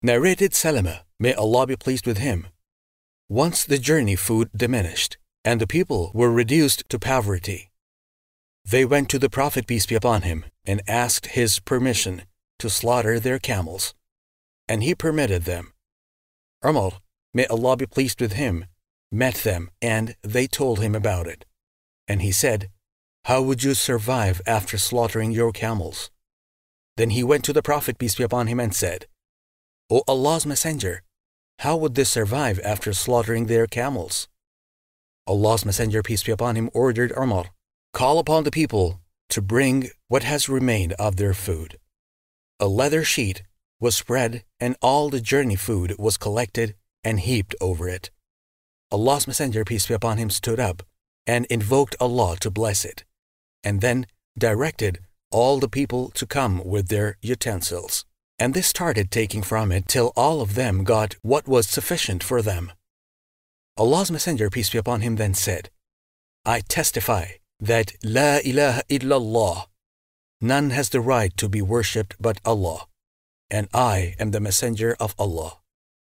Narrated Salama, may Allah be pleased with him. Once the journey food diminished, and the people were reduced to poverty. They went to the Prophet, peace be upon him, and asked his permission to slaughter their camels, and he permitted them. Umar, may Allah be pleased with him, met them, and they told him about it. And he said, "How would you survive after slaughtering your camels?" Then he went to the Prophet, peace be upon him, and said, "O Allah's Messenger, how would they survive after slaughtering their camels?" Allah's Messenger, peace be upon him, ordered Umar, "Call upon the people to bring what has remained of their food." A leather sheet was spread, and all the journey food was collected and heaped over it. Allah's Messenger, peace be upon him, stood up and invoked Allah to bless it, and then directed all the people to come with their utensils. And they started taking from it till all of them got what was sufficient for them. Allah's Messenger, peace be upon him, then said, "I testify that La ilaha illallah, none has the right to be worshipped but Allah, and I am the Messenger of Allah."